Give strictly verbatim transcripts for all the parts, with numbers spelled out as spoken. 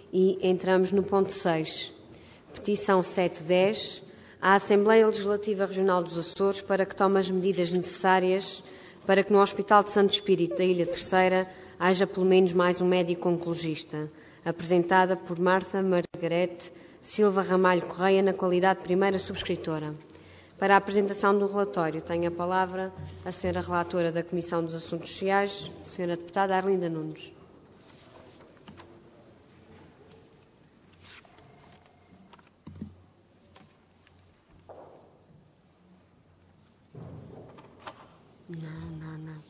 E entramos no ponto seis. Petição setecentos e dez. À Assembleia Legislativa Regional dos Açores para que tome as medidas necessárias para que no Hospital de Santo Espírito da Ilha Terceira haja pelo menos mais um médico oncologista. Apresentada por Marta Margarete Silva Ramalho Correia, na qualidade de primeira subscritora. Para a apresentação do relatório, tenho a palavra a senhora relatora da Comissão dos Assuntos Sociais, senhora deputada Arlinda Nunes. Não, não, não.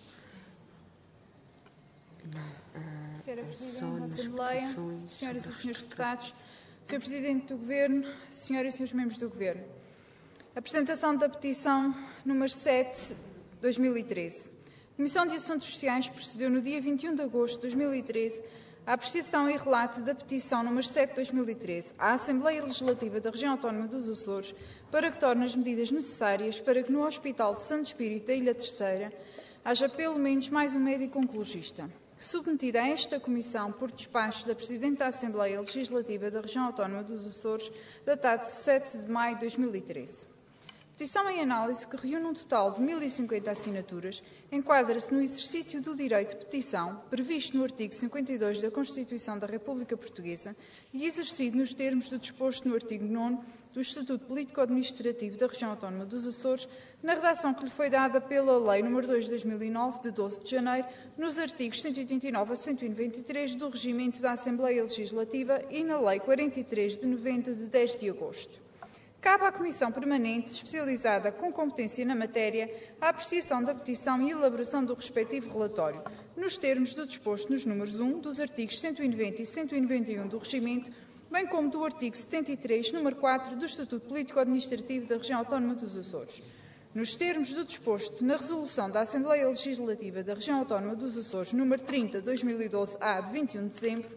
não uh, Senhora Presidente da Assembleia, senhoras e senhores deputados, senhor Presidente do Governo, senhoras e senhores membros do Governo. Apresentação da petição número sete, dois mil e treze. A Comissão de Assuntos Sociais procedeu no dia vinte e um de agosto de dois mil e treze à apreciação e relato da petição número sete, dois mil e treze à Assembleia Legislativa da Região Autónoma dos Açores para que torne as medidas necessárias para que no Hospital de Santo Espírito da Ilha Terceira haja pelo menos mais um médico oncologista. Submetida a esta Comissão por despacho da Presidente da Assembleia Legislativa da Região Autónoma dos Açores, datado sete de maio de dois mil e treze. Petição em análise, que reúne um total de mil e cinquenta assinaturas, enquadra-se no exercício do direito de petição, previsto no artigo cinquenta e dois da Constituição da República Portuguesa e exercido nos termos do disposto no artigo nono do Estatuto Político-Administrativo da Região Autónoma dos Açores, na redação que lhe foi dada pela Lei número dois de dois mil e nove, de doze de janeiro, nos artigos cento e oitenta e nove a cento e noventa e três do Regimento da Assembleia Legislativa e na Lei quarenta e três de noventa, de dez de agosto. Cabe à Comissão Permanente, especializada com competência na matéria, a apreciação da petição e elaboração do respectivo relatório, nos termos do disposto nos números um dos artigos cento e noventa e cento e noventa e um do Regimento, bem como do artigo setenta e três, número quatro, do Estatuto Político-Administrativo da Região Autónoma dos Açores. Nos termos do disposto na Resolução da Assembleia Legislativa da Região Autónoma dos Açores, número trinta, dois mil e doze, A, de vinte e um de dezembro,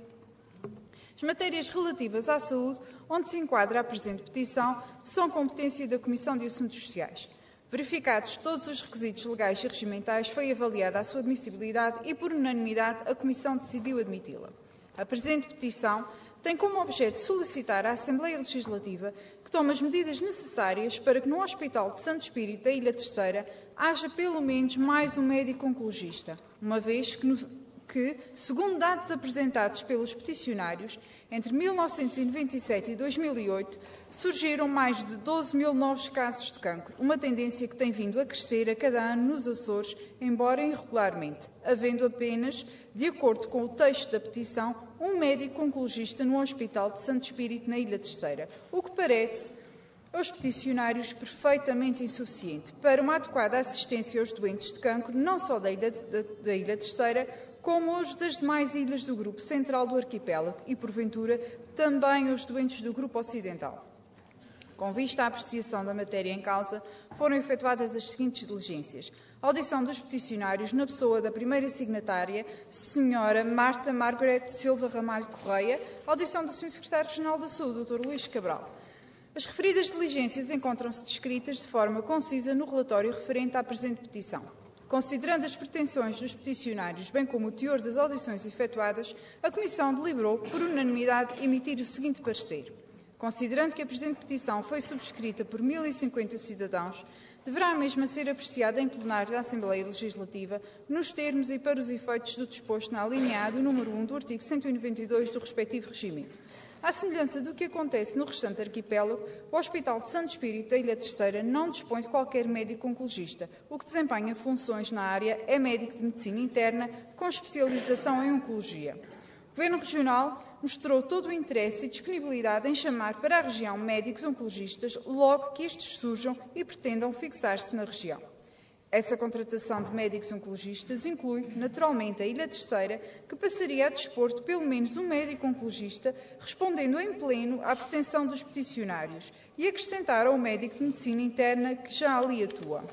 as matérias relativas à saúde, onde se enquadra a presente petição, são competência da Comissão de Assuntos Sociais. Verificados todos os requisitos legais e regimentais, foi avaliada a sua admissibilidade e, por unanimidade, a Comissão decidiu admiti-la. A presente petição tem como objeto solicitar à Assembleia Legislativa que tome as medidas necessárias para que no Hospital de Santo Espírito da Ilha Terceira haja pelo menos mais um médico oncologista, uma vez que, no, que, segundo dados apresentados pelos peticionários, entre mil novecentos e noventa e sete e dois mil e oito surgiram mais de doze mil novos casos de cancro, uma tendência que tem vindo a crescer a cada ano nos Açores, embora irregularmente, havendo apenas, de acordo com o texto da petição, um médico oncologista no Hospital de Santo Espírito na Ilha Terceira, o que parece aos peticionários perfeitamente insuficiente para uma adequada assistência aos doentes de cancro, não só da Ilha, da, da Ilha Terceira, como os das demais ilhas do Grupo Central do Arquipélago e, porventura, também os doentes do Grupo Ocidental. Com vista à apreciação da matéria em causa, foram efetuadas as seguintes diligências. Audição dos peticionários na pessoa da primeira signatária, senhora Marta Margarete Silva Ramalho Correia, audição do senhor Secretário Regional da Saúde, doutor Luís Cabral. As referidas diligências encontram-se descritas de forma concisa no relatório referente à presente petição. Considerando as pretensões dos peticionários, bem como o teor das audições efetuadas, a Comissão deliberou, por unanimidade, emitir o seguinte parecer. Considerando que a presente petição foi subscrita por mil e cinquenta cidadãos, deverá a mesma ser apreciada em plenário da Assembleia Legislativa, nos termos e para os efeitos do disposto na alínea A do número um do artigo cento e noventa e dois do respectivo regimento. À semelhança do que acontece no restante arquipélago, o Hospital de Santo Espírito da Ilha Terceira não dispõe de qualquer médico oncologista. O que desempenha funções na área é médico de medicina interna com especialização em oncologia. O Governo Regional mostrou todo o interesse e disponibilidade em chamar para a região médicos oncologistas logo que estes surjam e pretendam fixar-se na região. Essa contratação de médicos oncologistas inclui, naturalmente, a Ilha Terceira, que passaria a dispor de pelo menos um médico oncologista, respondendo em pleno à pretensão dos peticionários, e acrescentar ao médico de medicina interna que já ali atua.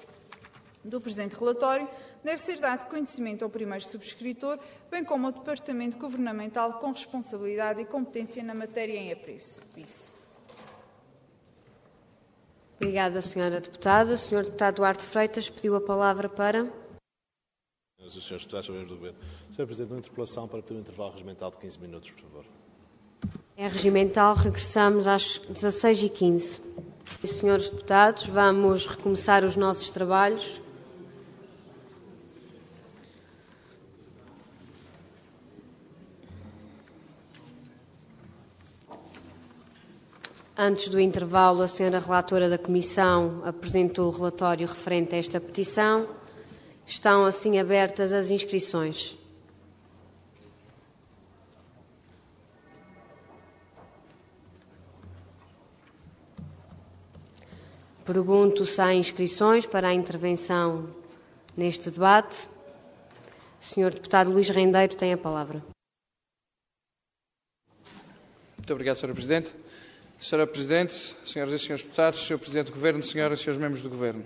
Do presente relatório, deve ser dado conhecimento ao primeiro subscritor, bem como ao Departamento Governamental com responsabilidade e competência na matéria em apreço. Vice. Obrigada, senhora deputada. O senhor deputado Duarte Freitas pediu a palavra para... Senhoras e senhores deputados, membros do Governo. senhor Presidente, uma interpelação para pedir um intervalo regimental de quinze minutos, por favor. É regimental, regressamos às dezasseis e quinze. Senhores deputados, vamos recomeçar os nossos trabalhos. Antes do intervalo, a senhora relatora da Comissão apresentou o relatório referente a esta petição. Estão assim abertas as inscrições. Pergunto se há inscrições para a intervenção neste debate. O senhor deputado Luís Rendeiro tem a palavra. Muito obrigado, senhora Presidente. senhora Presidente, senhoras e senhores deputados, senhor Presidente do Governo, senhoras e senhores membros do Governo.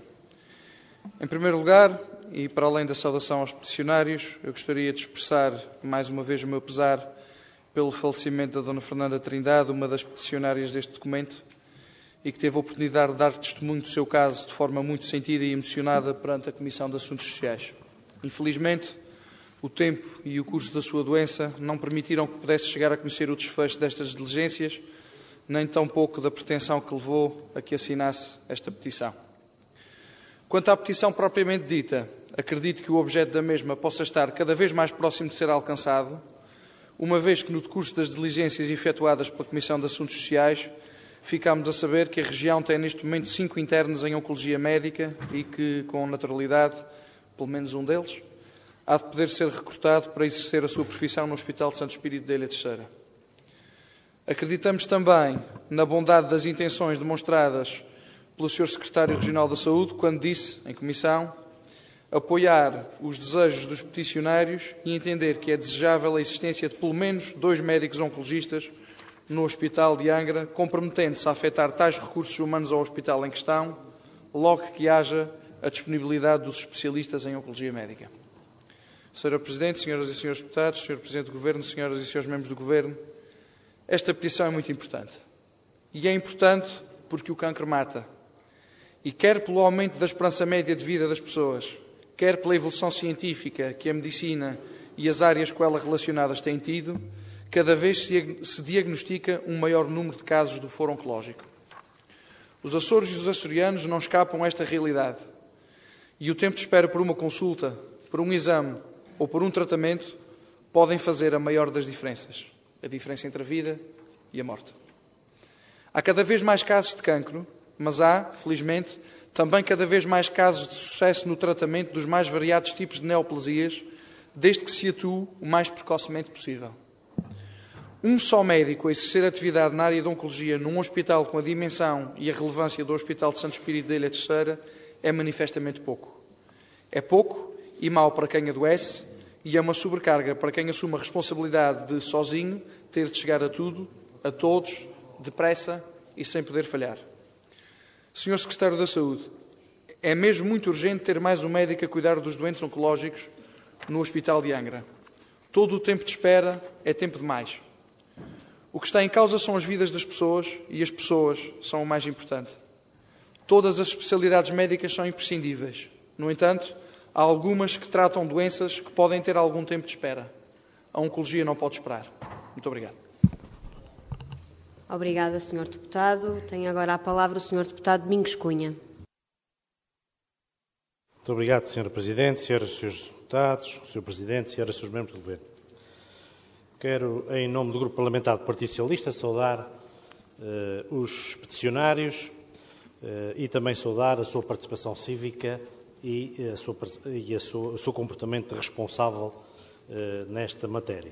Em primeiro lugar, e para além da saudação aos peticionários, eu gostaria de expressar mais uma vez o meu pesar pelo falecimento da dona Fernanda Trindade, uma das peticionárias deste documento, e que teve a oportunidade de dar testemunho do seu caso de forma muito sentida e emocionada perante a Comissão de Assuntos Sociais. Infelizmente, o tempo e o curso da sua doença não permitiram que pudesse chegar a conhecer o desfecho destas diligências, nem tampouco da pretensão que levou a que assinasse esta petição. Quanto à petição propriamente dita, acredito que o objeto da mesma possa estar cada vez mais próximo de ser alcançado, uma vez que no decurso das diligências efetuadas pela Comissão de Assuntos Sociais, ficámos a saber que a região tem neste momento cinco internos em Oncologia Médica e que, com naturalidade, pelo menos um deles, há de poder ser recrutado para exercer a sua profissão no Hospital de Santo Espírito da Ilha Terceira. Acreditamos também na bondade das intenções demonstradas pelo senhor Secretário Regional da Saúde, quando disse, em comissão, apoiar os desejos dos peticionários e entender que é desejável a existência de pelo menos dois médicos oncologistas no Hospital de Angra, comprometendo-se a afetar tais recursos humanos ao hospital em questão, logo que haja a disponibilidade dos especialistas em Oncologia Médica. senhora Presidente, senhoras e senhores deputados, senhor Presidente do Governo, senhoras e senhores membros do Governo, esta petição é muito importante. E é importante porque o cancro mata. E quer pelo aumento da esperança média de vida das pessoas, quer pela evolução científica que a medicina e as áreas com ela relacionadas têm tido, cada vez se diagnostica um maior número de casos do foro oncológico. Os Açores e os açorianos não escapam a esta realidade. E o tempo de espera por uma consulta, por um exame ou por um tratamento podem fazer a maior das diferenças. A diferença entre a vida e a morte. Há cada vez mais casos de cancro, mas há, felizmente, também cada vez mais casos de sucesso no tratamento dos mais variados tipos de neoplasias, desde que se atue o mais precocemente possível. Um só médico a exercer atividade na área de oncologia num hospital com a dimensão e a relevância do Hospital de Santo Espírito da Ilha Terceira é manifestamente pouco. É pouco e mau para quem adoece e é uma sobrecarga para quem assume a responsabilidade de, sozinho, ter de chegar a tudo, a todos, depressa e sem poder falhar. senhor Secretário da Saúde, é mesmo muito urgente ter mais um médico a cuidar dos doentes oncológicos no Hospital de Angra. Todo o tempo de espera é tempo demais. O que está em causa são as vidas das pessoas e as pessoas são o mais importante. Todas as especialidades médicas são imprescindíveis. No entanto, há algumas que tratam doenças que podem ter algum tempo de espera. A oncologia não pode esperar. Muito obrigado. Obrigada, senhor Deputado. Tem agora a palavra o senhor Deputado Domingos Cunha. Muito obrigado, senhora Presidente, senhoras e senhores deputados, senhor Presidente, senhoras e senhores membros do Governo. Quero, em nome do Grupo Parlamentar do Partido Socialista, saudar uh, os peticionários uh, e também saudar a sua participação cívica e, a sua, e a sua, o seu comportamento responsável uh, nesta matéria.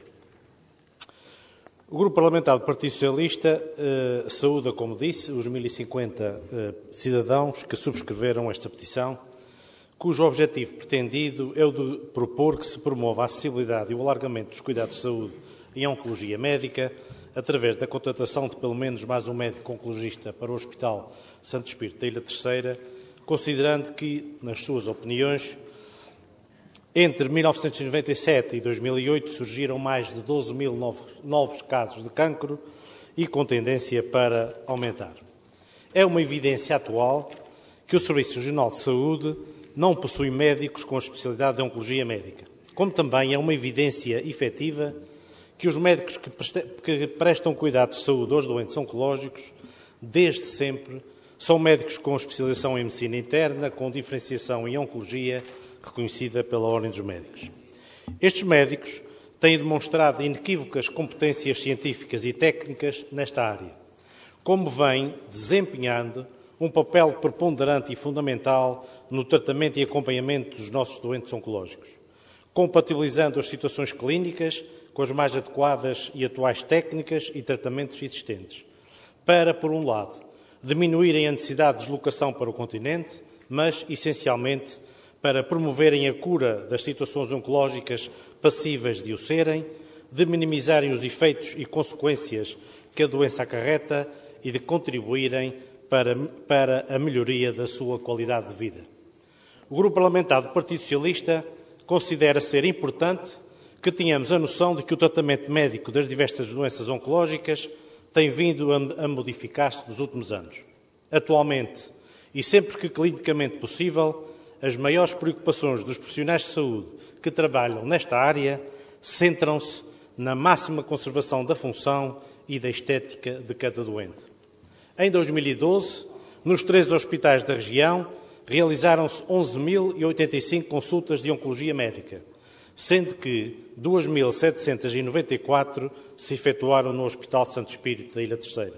O Grupo Parlamentar do Partido Socialista uh, saúda, como disse, os mil e cinquenta uh, cidadãos que subscreveram esta petição, cujo objetivo pretendido é o de propor que se promova a acessibilidade e o alargamento dos cuidados de saúde em oncologia médica, através da contratação de pelo menos mais um médico oncologista para o Hospital Santo Espírito da Ilha Terceira, considerando que, nas suas opiniões, entre mil novecentos e noventa e sete e dois mil e oito surgiram mais de doze mil novos casos de cancro e com tendência para aumentar. É uma evidência atual que o Serviço Regional de Saúde não possui médicos com a especialidade de oncologia médica, como também é uma evidência efetiva que os médicos que prestam cuidados de saúde aos doentes oncológicos, desde sempre, são médicos com especialização em medicina interna, com diferenciação em oncologia, reconhecida pela Ordem dos Médicos. Estes médicos têm demonstrado inequívocas competências científicas e técnicas nesta área, como vêm desempenhando um papel preponderante e fundamental no tratamento e acompanhamento dos nossos doentes oncológicos, compatibilizando as situações clínicas com as mais adequadas e atuais técnicas e tratamentos existentes, para, por um lado, diminuírem a necessidade de deslocação para o continente, mas, essencialmente, para promoverem a cura das situações oncológicas passíveis de o serem, de minimizarem os efeitos e consequências que a doença acarreta e de contribuírem para, para a melhoria da sua qualidade de vida. O Grupo Parlamentar do Partido Socialista considera ser importante que tenhamos a noção de que o tratamento médico das diversas doenças oncológicas tem vindo a modificar-se nos últimos anos. Atualmente, e sempre que clinicamente possível, as maiores preocupações dos profissionais de saúde que trabalham nesta área centram-se na máxima conservação da função e da estética de cada doente. Em dois mil e doze, nos três hospitais da região, realizaram-se onze mil e oitenta e cinco consultas de oncologia médica, sendo que duas mil setecentas e noventa e quatro se efetuaram no Hospital Santo Espírito da Ilha Terceira.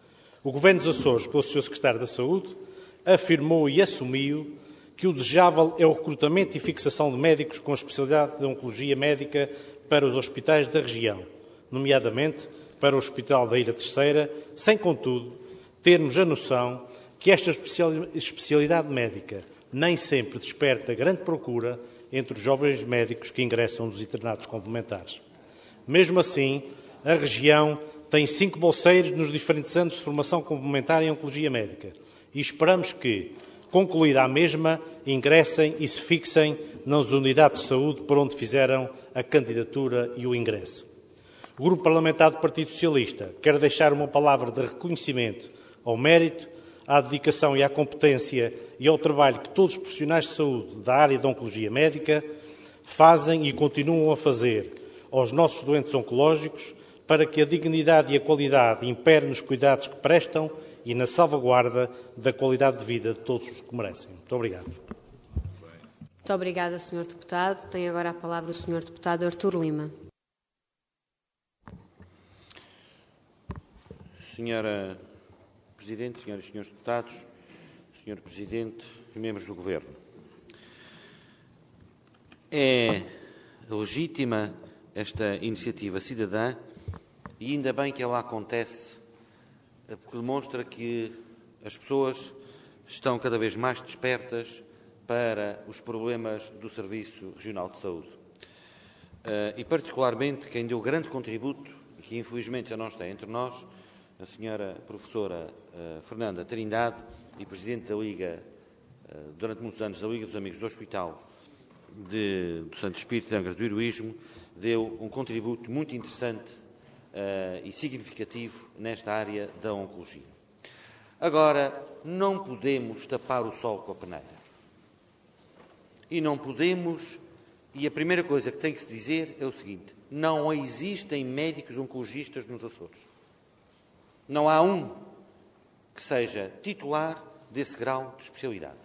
O Governo dos Açores, pelo seu Secretário da Saúde, afirmou e assumiu que o desejável é o recrutamento e fixação de médicos com especialidade de oncologia médica para os hospitais da região, nomeadamente para o Hospital da Ilha Terceira, sem, contudo, termos a noção que esta especialidade médica nem sempre desperta grande procura entre os jovens médicos que ingressam nos internatos complementares. Mesmo assim, a região tem cinco bolseiros nos diferentes anos de formação complementar em oncologia médica e esperamos que, concluída a mesma, ingressem e se fixem nas unidades de saúde por onde fizeram a candidatura e o ingresso. O Grupo Parlamentar do Partido Socialista quer deixar uma palavra de reconhecimento ao mérito, à dedicação e à competência e ao trabalho que todos os profissionais de saúde da área da oncologia médica fazem e continuam a fazer aos nossos doentes oncológicos para que a dignidade e a qualidade imperem nos cuidados que prestam e na salvaguarda da qualidade de vida de todos os que merecem. Muito obrigado. Muito obrigada, senhor Deputado. Tem agora a palavra o senhor Deputado Artur Lima. Senhora Presidente, senhoras e senhores deputados, senhor Presidente e membros do Governo. É legítima esta iniciativa cidadã e ainda bem que ela acontece, porque demonstra que as pessoas estão cada vez mais despertas para os problemas do Serviço Regional de Saúde. E, particularmente, quem deu grande contributo, e que infelizmente já não está entre nós, a senhora professora uh, Fernanda Trindade e Presidente da Liga, uh, durante muitos anos, da Liga dos Amigos do Hospital de, do Santo Espírito de Angra do Heroísmo, deu um contributo muito interessante uh, e significativo nesta área da oncologia. Agora, não podemos tapar o sol com a peneira. E não podemos, e a primeira coisa que tem que se dizer é o seguinte: não existem médicos oncologistas nos Açores. Não há um que seja titular desse grau de especialidade.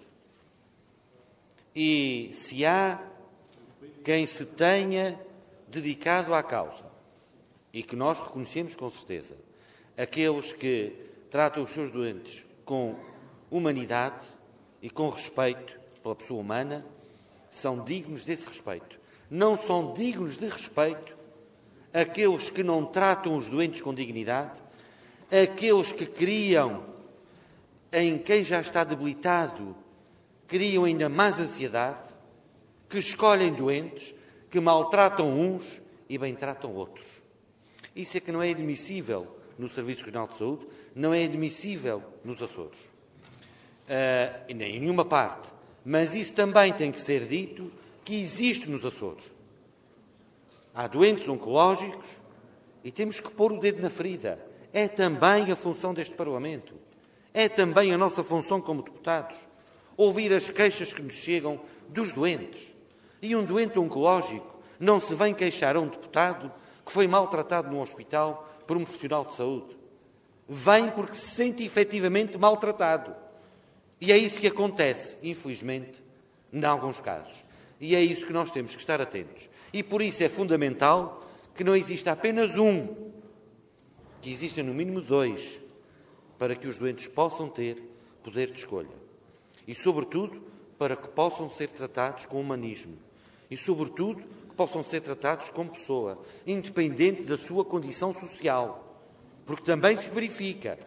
E se há quem se tenha dedicado à causa, e que nós reconhecemos com certeza, aqueles que tratam os seus doentes com humanidade e com respeito pela pessoa humana, são dignos desse respeito. Não são dignos de respeito aqueles que não tratam os doentes com dignidade, aqueles que criam em quem já está debilitado, criam ainda mais ansiedade, que escolhem doentes, que maltratam uns e bem tratam outros. Isso é que não é admissível no Serviço Regional de Saúde, não é admissível nos Açores. Uh, e nem em nenhuma parte. Mas isso também tem que ser dito, que existe nos Açores. Há doentes oncológicos e temos que pôr o dedo na ferida. É também a função deste Parlamento. É também a nossa função como deputados. Ouvir as queixas que nos chegam dos doentes. E um doente oncológico não se vem queixar a um deputado que foi maltratado num hospital por um profissional de saúde. Vem porque se sente efetivamente maltratado. E é isso que acontece, infelizmente, em alguns casos. E é isso que nós temos que estar atentos. E por isso é fundamental que não exista apenas um, que existem no mínimo dois, para que os doentes possam ter poder de escolha. E, sobretudo, para que possam ser tratados com humanismo. E, sobretudo, que possam ser tratados como pessoa, independente da sua condição social. Porque também se verifica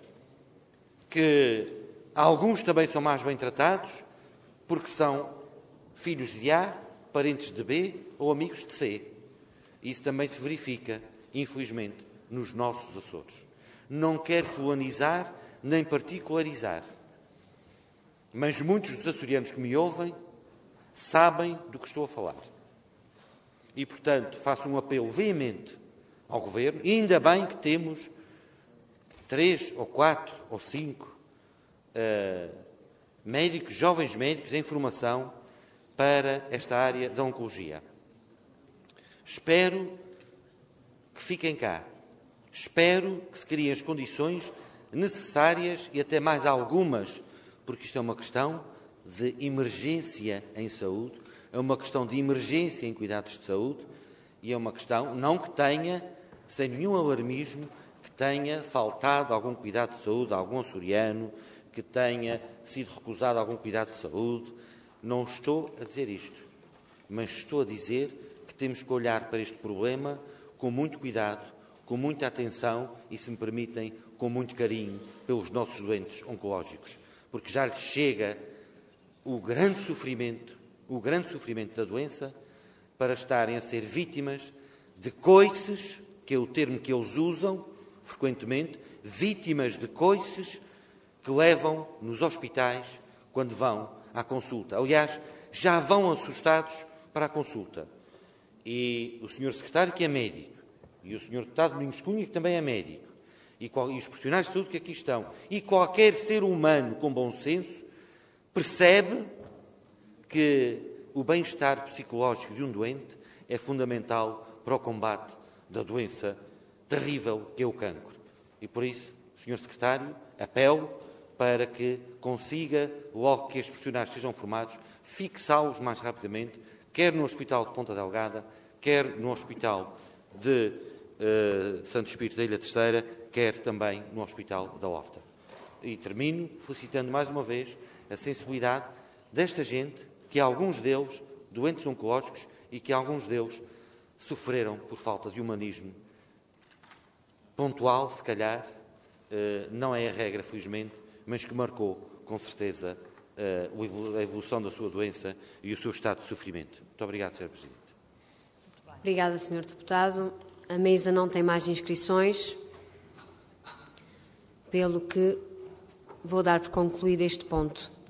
que alguns também são mais bem tratados porque são filhos de A, parentes de B ou amigos de C. Isso também se verifica, infelizmente, nos nossos Açores. Não quero fulanizar nem particularizar, mas muitos dos açorianos que me ouvem sabem do que estou a falar. E, portanto, faço um apelo veemente ao Governo, e ainda bem que temos três ou quatro ou cinco uh, médicos, jovens médicos em formação para esta área da oncologia. Espero que fiquem cá. Espero que se criem as condições necessárias e até mais algumas, porque isto é uma questão de emergência em saúde, é uma questão de emergência em cuidados de saúde e é uma questão, não que tenha, sem nenhum alarmismo, que tenha faltado algum cuidado de saúde a algum açoriano, que tenha sido recusado algum cuidado de saúde. Não estou a dizer isto, mas estou a dizer que temos que olhar para este problema com muito cuidado, com muita atenção e, se me permitem, com muito carinho pelos nossos doentes oncológicos, porque já lhes chega o grande sofrimento, o grande sofrimento da doença, para estarem a ser vítimas de coices, que é o termo que eles usam frequentemente, vítimas de coices que levam nos hospitais quando vão à consulta. Aliás, já vão assustados para a consulta. E o senhor secretário, que é médico, e o senhor deputado Domingos Cunha, que também é médico, e, qual, e os profissionais de saúde que aqui estão, e qualquer ser humano com bom senso, percebe que o bem-estar psicológico de um doente é fundamental para o combate da doença terrível que é o cancro. E por isso, senhor secretário, apelo para que consiga, logo que estes profissionais sejam formados, fixá-los mais rapidamente, quer no Hospital de Ponta Delgada, quer no Hospital de uh, Santo Espírito da Ilha Terceira, quer também no Hospital da Horta. E termino felicitando mais uma vez a sensibilidade desta gente, que alguns deles, doentes oncológicos, e que alguns deles sofreram por falta de humanismo pontual, se calhar, uh, não é a regra, felizmente, mas que marcou, com certeza, uh, a evolução da sua doença e o seu estado de sofrimento. Muito obrigado, senhor Presidente. Obrigada, senhor Deputado. A mesa não tem mais inscrições, pelo que vou dar por concluído este ponto.